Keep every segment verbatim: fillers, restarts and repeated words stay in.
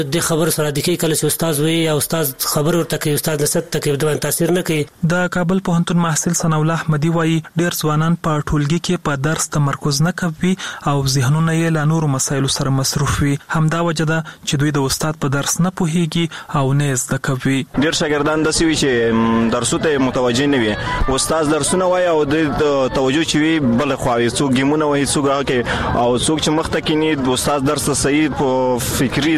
د خبر سره د کې کله چې استاد وي یا استاد خبر ورته کوي استاد نسبت ته کې د تاثیر نه کوي. د کابل پوهنتون محصل ثنا الله احمدي وایي ډېر ځوانان په ټولګي کې په درس تمرکز نه کوي او ذهنونه یې له نورو مسایلو سره مصروف وي. همدا وجه ده چې دوی د استاد په درس نه پوهیږي او نه زده کوي. ډېر شاګردان داسې وي چې درسو ته متوجه نه وي. استاد درسونه وایي او د توجه چې وي بل خو څوک ګیمونه وایي څوک هغه او څوک چې مخته کینی د استاد درس صحیح په فکری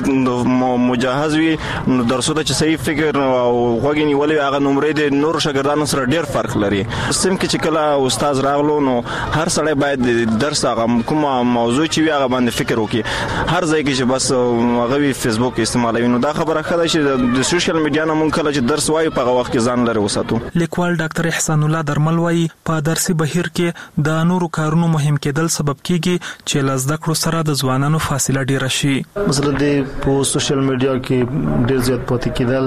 مجهز وي نو درسو ته چې صحیح فکر او غوږی نیولې هغه نمرې د نور شاګردانو سره ډېر فرق لري. سم کې چې کله استاد راغلو نو هر سړی باید درس هغه کومه موضوع چې وي هغه باندې فکر وکړي. هر ځای کې چې بس هغه وی فیسبوک استعمالوي نو دا خبره ښه ده چې د سوشل میډیا نه مونږ کله چې درس وایو په هغه وخت کې ځان لري وساتو. لیکوال ډاکټر احسان الله درمل وایي په درسي بهیر کې د نورو کارونو مهم کېدل سبب کیږي چې له زده کړو سره د ځوانانو فاصله ډیره شي. مثلا د په سوشل میډیا کې ډیر زیات پاتې کېدل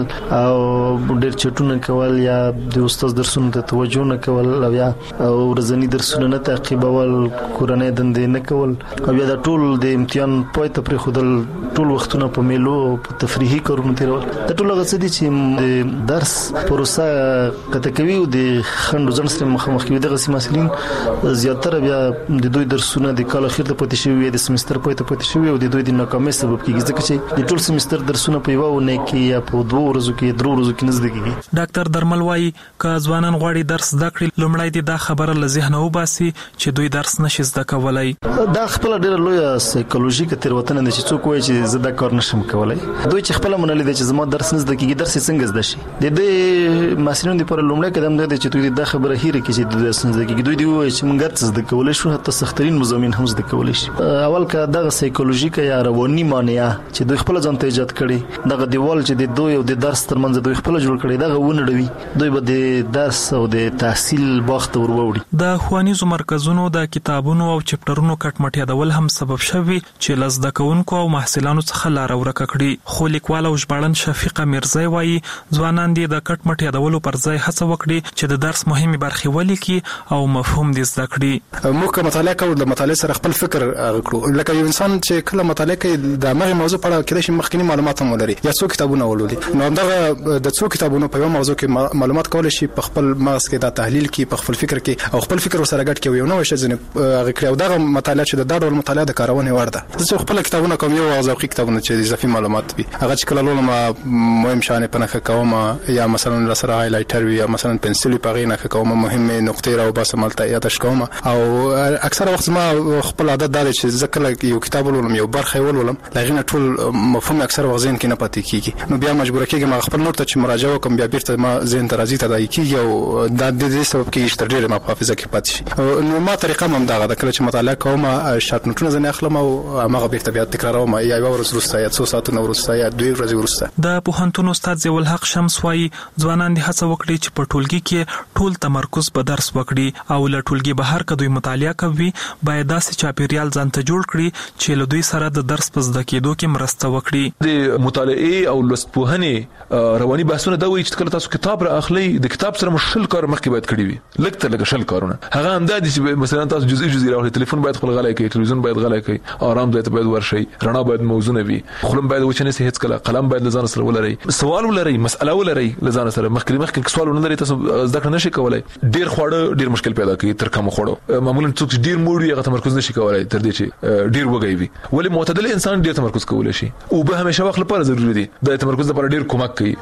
او ډیر چټونه کول یا د استاد درسونو ته توجه نه کول او یا ورځنی درسونه نه تعقیبول کورنۍ دندې نه کول او یا د ټول د امتحان پای ته پرې خودل ټول وختونه په میلو په تفریحي کارونو تیرول. د ټول غوښتي دي چې درس پروسه کته کوي او د خندو ځن سره مخامخ کوي. دغه سیماسلین زیاتره بیا د دوی درسونه د کال اخر ته پاتې شوی د سمستر پای ته پاتې شوی او د دوی د ناکامۍ سبب کیږي ځکه چې د ټول سمستر درسونه په یو ونه کې یا په دوه ورځو کې درو ورځو کې نه زده کیږي. ډاکټر درمل وایي که ځوانان غواړي درس زده کړي لومړی د دا خبره له ذهنه وباسي چې دوی درس نشي زده کولای. دا خپل ډېر لوی سایکولوژیکه تیروتنه ده چې څوک وایي چې زه دا کار نشم کولای. دوی چې خپل منل دي چې زما درس نه زده کیږي درس څنګه زده شي. د دې مسلمان لپاره لومړی قدم دی چې دوی دا خبره هېره کړي چې د درس نه زده کیږي. دوی دی وایي چې موږ درس زده کولای شو حتی سخترین مضامین هم زده کولای شي. اول که دغه سایکولوژیکه یا رواني مانع چې دوی خپل ځان ته ایجاد کړي دغه دیوال چې د دوی او د درس ترمنځ دوی خپل جوړ کړي دغه ونړوي دوی به د درس او د تحصیل باغ ته وروړي. د ښوونیزو مرکزونو د کتابونو او چپټرونو کټ یادول هم سبب شوی چې له زده کوونکو او محصلانو څخه لار ورکه کړي. خو لیکوال او ژباړن شفیقه میرزای وایي ځوانان دې د کټ مټ یادولو پر ځای هڅه وکړي چې د درس مهمه برخې ولیکي او مفهوم دې زده کړي. موږ کوم مطالعه کوو د مطالعې سره خپل فکر غوړو لکه یو انسان چې کله مطالعه کوي د هغه موضوع په اړه کله چې مخکینی معلومات هم ولري یا څو کتابونه ولولي نو دغه د څو کتابونو په یو موضوع کې معلومات کول شي په خپل مغز کې دا تحلیل کې په خپل فکر کې او خپل فکر سره ګډ کې یو نو شي ځنه هغه کړو دغه مطالعه چې د ډول مطالعه د کارونه ورده چې خپل کتابونه کوم یو ذوقي کتابونه چې اضافي معلومات وي هغه چې کله لولم مهم شانه پنه کوم یا مثلا سره هایلایټر وي یا مثلا پنسل په غینه کوم مهمه نقطې راو بس ملته یادش کوم او اکثر وخت ما خپل عادت دا چې ځکه یو کتاب ولولم یو برخه ولولم لغینه ټول مفهوم اکثر وخت ذهن کې نه پاتې کیږي نو بیا مجبور کېږم ما خپل نور ته چې مراجعه وکم بیا بیرته ما ذهن ته راځي ته دای کیږي او دا د دې سبب کېږي چې ډېر ما په حافظه کې پاتې شي نو ما طریقه هم دا غواړم چې مطالعه کوم شارټ نوټونه ځنه اخلم او هغه بیرته بیا تکراروم یا یو ورځ وروسته یا څو ساعتونه وروسته یا دوه ورځې وروسته. د پوهنتون استاد ضیاء الحق شمس وايي ځوانان د هڅه وکړي چې په ټولګي کې ټول تمرکز په درس وکړي او له ټولګي بهر کدوې مطالعه کوي باید داسې چاپیریال ځان ته جوړ کړي چې له دوی سره د درس په زده کېدو کې مرسته وکړي. د مطالعه او لوستپوهنې رواني بحثونه دا وایي چې کله تاسو کتاب را اخلي د کتاب سره مشل کار مخکې باید کړی وي لکه لکه شل کارونه هغه هم دا دي چې مثلا تاسو جزئی جزئی راوړئ ټلیفون باید خپل غلای کوي ټلویزیون باید غلای کوي آرام ځای ته باید ورشي رڼا باید موزونه وي خلم باید وچنه سي هیڅ کله قلم باید لزان سره ولري سوال ولري مسأله ولري لزان سره مخکې مخکې سوال ولري تاسو ځکه نشي کولای ډیر خوړه ډیر مشکل پیدا کوي تر کوم خوړو معمولا څوک ډیر موړي هغه تمرکز نشي کولای تر دې چې ډیر وګي وي ولې معتدل انسان ډیر تمرکز کولای شي او به همیشه وخت لپاره ضروری دي د تمرکز لپاره ډیر کومک کوي.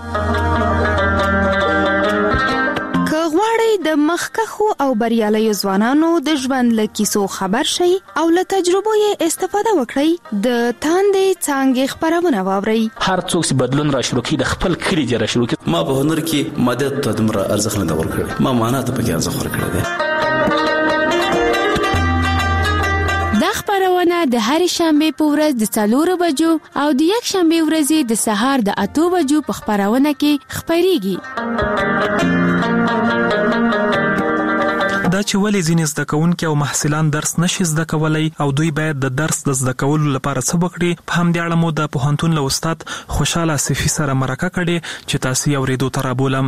د مخکخو او بریالیو ځوانانو د ژوند له کیسو خبر شي او له تجربو یې استفاده وکړي د تاندې څانګې خبرونه واوري. هر څوک چې بدلون را شروع کړي د خپل کړي دی را شروع کړي ما په هنر کې ماده ته دمر ارزښت نه ورکړ ما معنا ته پکې ارزښت ورکړ دی. دا خبرونه د هر شنبه په ورځ د څلورو بجو او د یک شنبه ورځ د سهار د اته بجو په خبرونه کې خبريږي. دا چې ولې ځینې زده کوونکي او محصلان درس نشي زده کولای او دوی باید د درس د زده کولو لپاره څه وکړي په همدې اړه مو د پوهنتون له استاد خوشاله صفي سره مرکه کړې چې تاسو یې اورېدو ته رابولم.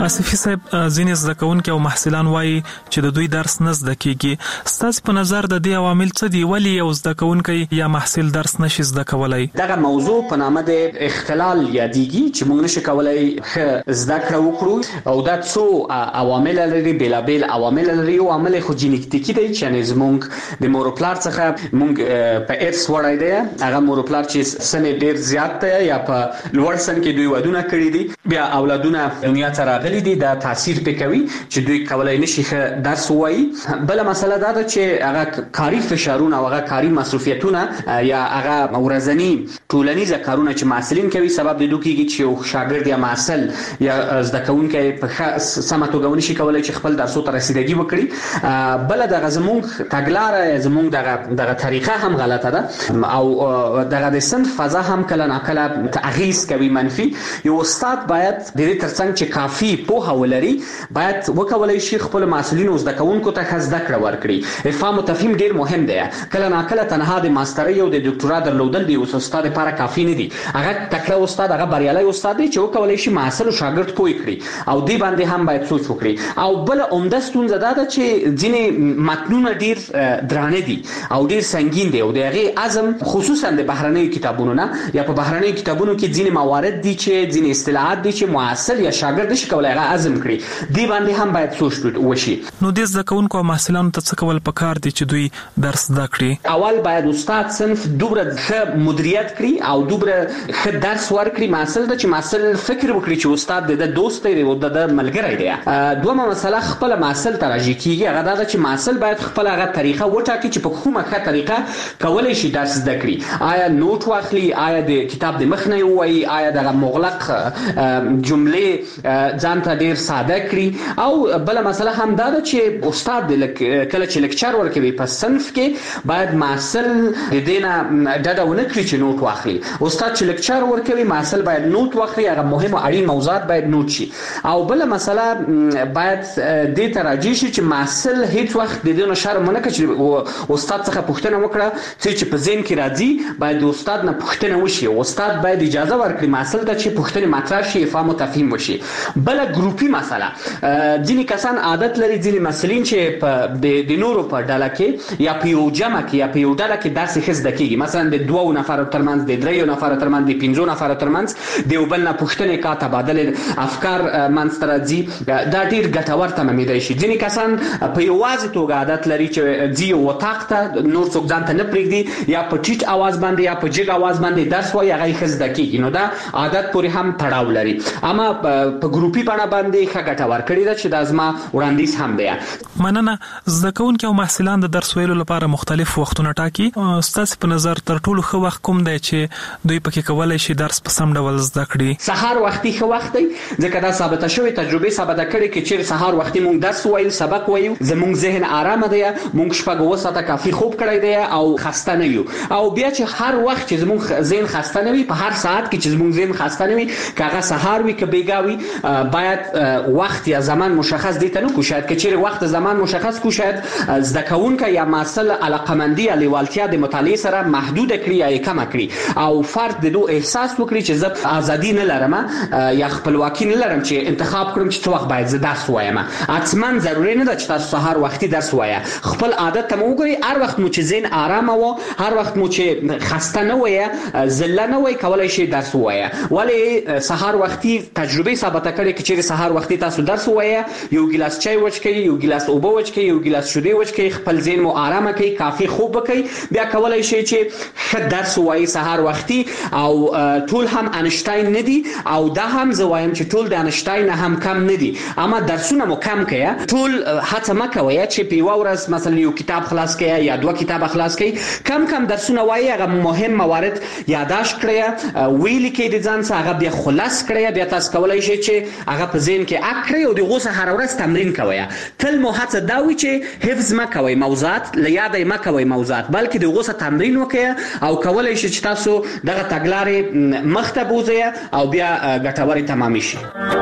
آصفي صاحب ځینې زده کوونکي او محصلان وایي چې د دوی درس نه زده کیږي. ستاسو په نظر د دې عوامل څه دي ولې یو زده کوونکی یا محصل درس نشي زده کولای؟ دغه موضوع په نامه د اختلال یادېږي چې موږ نشو کولای ښه زده کړه وکړو او دا څو عوامل لري، بیلابیل عوامل لري. یو عامل خو جینیټیکي دی چې زموږ د مور پلار څخه موږ په ارث وړای دی. هغه مور پلار چې سن ډیر زیات دی یا په لوړ سن کې دوی ودونه کړی دي، بیا اولادونه دنیا ته راغلي دي، دا تاثیر پکوي چې دوی کولای نشي درس وایي. بل مسله دا ده چې هغه کاری فشارونه او هغه کاری مصرفیتونه یا هغه ورځنی ټولنیز کارونه چې محصلین کوي سبب د دوی کېږي چې شاګرد یا محصل یا زده کوونکی په سمه توګه ونشي کولای چې خپل درسو ته رسیدګي وکړي. بل دغه زموږ تګلاره زموږ دغه دغه طریقه هم غلطه ده او دغه د صنف فضا هم کله ناکله تغییر کوي منفي. یو استاد باید د دې ترڅنګ چې کافي پوهه ولري باید وکولای شي خپل مسؤلینو زده کوونکو ته زده کړه ورکړي. افهام او تفهیم ډیر مهم دی. کله ناکله تنها د ماسترۍ او د ډاکټرا درلودل دی اوس استاد لپاره کافي نه دی. هغه تکړه استاد، هغه بریالي استاد دی چې وکولای شي محصل او شاګرد پوي کړي او دی باندې هم باید سوچ وکړي. او بل عمده ستونزه دا ده چې ځینې متنونه ډیر درانه دي او ډیر سنگین دي او دغه اعظم خصوصا د بهرنیو کتابونو نه یا په بهرنیو کتابونو کې ځینې موارد دي چې ځینې اصطلاحات دي چې محصل یا شاګرد نشي کولای هغه اعظم کړي. دی باندې هم باید سوچ وشي. نو د زده کوونکو او محصلانو ته څه کول پکار دي چې دوی درس زده کړي؟ اول باید استاد صنف دوبره ښه مدیریت کړي او دوبره ښه درس ورکړي محصل ته چې محصل فکر وکړي چې استاد د دوست دی او د ملګری دی. دومره مسله خپل محصل ته راځي کیږي هغه دا چې محصل باید خپل هغه طریقه وټاکي چې په کومه ښه طریقه کولای شي درس زده کړي. آیا نوٹ واخلي، آیا د کتاب د مخ نه وایي، آیا د مغلق جملې ځان ته ډیر ساده کړي. او بل مسله هم دا ده چې استاد کله چې لیکچر ورکوي په صنف کې باید محصل د دینه ډډه ونه کړي چې نوٹ واخلي. استاد چې لیکچر ورکوي محصل باید نوٹ واخلي، هغه مهم او اړین موضوعات باید نوٹ شي. او بل مسله باید د تراجی شي چې محصل هیڅ وخت د دینه شرم نه کوي چې استاد څخه پوښتنه وکړه چې په ذهن کې راځي باید د استاد نه پوښتنه وشي. استاد باید اجازه ورکړي محصل ته چې پوښتنه مطرح شي، فهم او تفهیم وشي. بل ګروپي مسله ځینې کسان عادت لري، ځینې مسلین چې په د نورو په ډله کې یا په یو جمع کې یا په یو ډله کې درس ښه زده کیږي، مثلا د دوو نفرو ترمنځ، د دریو نفرو ترمنځ، د پنځو نفرو ترمنځ د یو بل نه پوښتنې کا تبادله افکار منځته راځي. دا ډیر ګټور تمامیدای شي. ځینې کسان په یوازې توګه عادت لري چې ځي وطاق ته نور څوک ځان ته نه پرېږدي یا په ټیټ اواز باندې یا په جګ اواز باندې درس وایي هغه ښه زده کیږي. نو دا عادت پورې هم تړاو لري. اما په ګروپي بڼه باندې ښه ګټه ورکړې ده چې دا زما وړاندیز هم دی. مننه. زده کوونکي او محصلان د درس ویلو لپاره مختلف وختونه ټاکي. ستاسو په نظر تر ټولو ښه وخت کوم دی چې دوی پکې کولای شي درس په سم ډول زده کړي؟ سهار وختي ښه وخت دی ځکه دا ثابته شوې تجربه ثابته کړې چې چیرې سهار وختي مونږ درس وایو، سبق وایو، زموږ ذهن آرامه دی، مونږ شپږ اوه ساعته کافي خوب کړی دی او خسته نه یو. او بیا چې هر وخت چې زموږ ذهن خسته نه وي، په هر ساعت کې چې زموږ ذهن خسته نه وي، کاغه سهار وي که بیګاوي، باید وخت یا زمان مشخص دي ته نه کو. شاید که چیرې وخت زمان مشخص کو، شاید زده کوونکی یا محصل علاقمندي یا لیوالتیا د مطالعه سره محدود کړي یا کم کړي او فرد د دوه احساس وکړي چې زه ازادي نه لرم یا خپلواکي نه لرم چې انتخاب کړم چې څه وخت باید زه درس وایم. اصلا ضروري نه ده چې تاسو سهار وختي درس وایه. خپل عادت ته مو وګورئ، هر وخت مو چې ذهن آرامه و، هر وخت مو چې خسته نه وایه، زله نه وایه، کولای شي درس وایه. ولی سهار وختي تجربه ثابته کړې چې چیرې سهار وختي تاسو درس وایه، یو ګیلاس چای وڅښئ، یو ګیلاس اوبه وڅښئ، یو ګیلاس شیدې وڅښئ، خپل ذهن مو آرامه کړئ، کافي خوب وکړئ، بیا کولای شي چې ښه درس وایي سهار وختي. او ټول هم انشتاین نه دي او دا هم زه وایم چې ټول د انشتاین هم کم نه دي، اما درسونه مو کم کړئ. ټول هڅه مه کوئ چې په یوه ورځ مثلا یو کتاب خلاص کړئ یا دوه کتابه خلاص کړئ. کم کم درسونه وایي، هغه مهم موارد یادداشت کړئ، ویلي کړئ د ځان څخه، هغه بیا خلاص کړئ، بیا تاسو کولای شئ چې هغه په ذهن کې اک کړئ او دغه څخه هر ورځ تمرین کوئ. تل مو هڅه دا وي چې حفظ مه کوئ موضوعات، له یاده مه کوئ موضوعات، بلکې دغه څخه تمرین وکړئ او کولای شئ چې تاسو دغه تګلارې مخته بوځئ او بیا ګټورې تمام شي.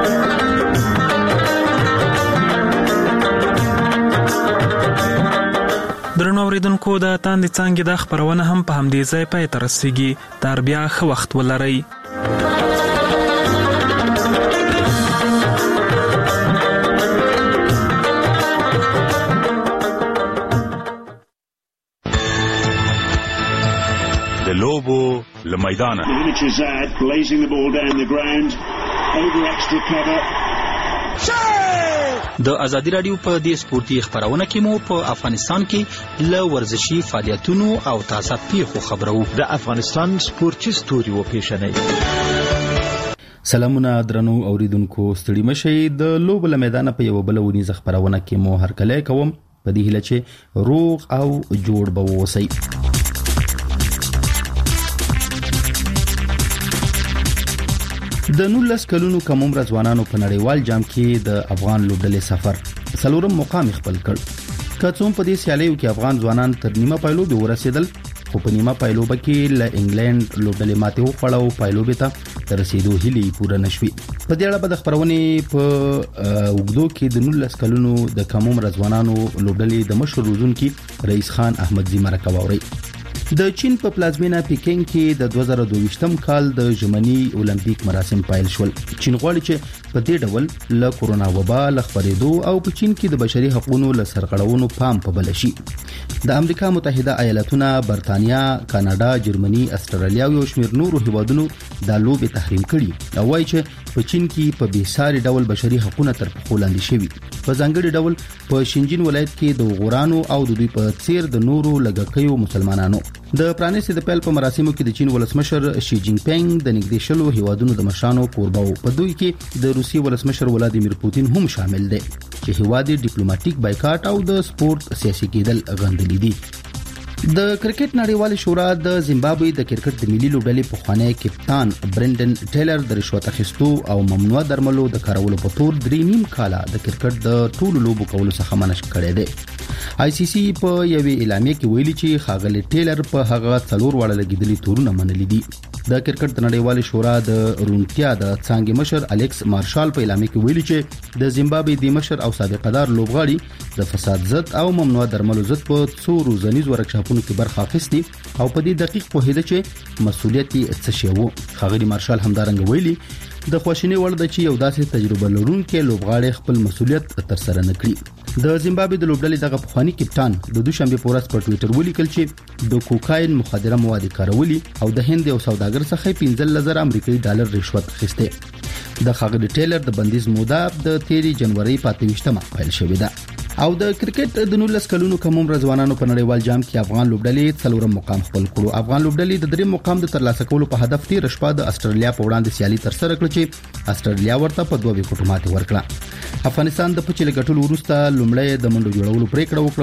درنو اوریدونکو، د تاندې څانګې د خبرونه هم په همدې ځای پای ته رسیږي. تر بیا ښه وخت ولرئ. د لوبو له میدانه. د ازادي رادیو په دې سپورتي خبرونه کې مو په افغانستان کې له ورزشي فعالیتونو او تازه پیښو خبرو. د افغانستان سپورتي ستوري و پیښنې. سلامونه درنو اوریدونکو، ستړي مشئ. د لوبو له میدانه په یو بل ونیزه خبرونه کې مو هرکلی کوم په دې هیله چې روغ او جوړ به اوسئ. د نولس کلونو کم عمر ځوانانو په نړیوال جام کې د افغان لوبډلې سفر څلورم مقام خپل کړ. کڅوم په دې سیالیو کې افغان ځوانان تر نیمه پایلوبې ورسېدل، خو په نیمه پایلوبه کې له انګلند لوبډلې ماتې وخوړه او پایلوبې ته تر رسیدو هیلې پوره نشوي. په دې اړه به د خبرونې په وګړو کې د نولس کلونو د کم عمر ځوانانو لوبډلې د مشر روزونکي رئیس خان احمدزي مرکه واوري. د چین په پلازمینه پیکینګ کې د دوه زره دوه ویشتم کال د ژمني اولمپیک مراسم پیل شول. چین غواړي چې په دې ډول له کورونا وبا له خبرېدو او په چین کې د بشري حقوقو له سرغړونو پام په بل شي. د امریکا متحده ایالاتونه، برتانیا، کاناډا، جرمني، استرالیا او شمیر نورو هیوادونو د لوبې تحریم کړي او وايي چې په چین کې په بیساري ډول بشري حقوقو تر پخو لاندې شوي. په ځانګړي ډول په شینجین ولایت کې د غورانو او د دوی په څیر د نورو لګکیو مسلمانانو. د پرانیستي د پیل په مراسمو کې د چین ولسمشر شي جینګ پینګ د نږدې شلو هیوادونو د مشرانو کوربه وو. په دوی کې د روسي ولسمشر ولادیمیر پوتین هم شامل دی چې هیواد ډیپلوماټیک بایکاټ او د سپورت سیاسي کېدل غندلي دي. د کرکټ نړیوال شورا د زیمبابوې د کرکټ د ملي لوبډلې پخوانی کپتان برندن ټیلر د رشوت اخیستو او ممنوع درملو د کارولو په تور درې نیم کاله د کرکټ د ټولو لوبو کولو څخه منع کړی دی. آی سی سی په یوې اعلامیه کې ویلي چې خاغلی ټیلر په هغه څلور واړه لګیدلي تورونه منلي دي. د کرکټ د نړیوال شورا د رونتیا د څانګې مشر الیکس مارشال په اعلامیه کې ویلي چې د زیمبابوې د مشر او سابقه دار لوبغاړي د فساد ضد او ممنوع درملو ضد په څو روزنیز ورکشاپونو کې برخه اخیستي او په دې دقیق پوهیده چې مسؤلیت یې څه شی وو. خاغلی مارشال همدارنګه ویلي د خوشینې وړ ده چې یو داسې تجربه لرونکي لوبغاړي خپل مسؤلیت تر سره نه کړي. د زیمبابوې د لوبډلې دغه پخوانی کپتان د دوشنبه په ورځ په ټوئیټر ولیکل چې د کوکاین مخدره مواد کارولي او د هند یو سوداګر څخه پنځه زره امریکایي ډالر رشوت اخیسته. د خاغلی ټیلر د بندیز موده د تیری جنوري په اته ویشتمه پیل شوې ده. او د کرکټ د نولس کلونو کم عمر ځوانانو په نړیوال جام کې افغان لوبډلې څلورم مقام خپل کړو. افغان لوبډلې د دریم مقام د ترلاسه کولو په هدف تیر شپه د استرالیا په وړاندې سیالي تر سره کړه چې استرالیا ورته په دوه وکټو ماتې ورکړه. افغانستان د پچیل ګټلو وروسته لومړی د منډو جوړولو پریکړه وکړه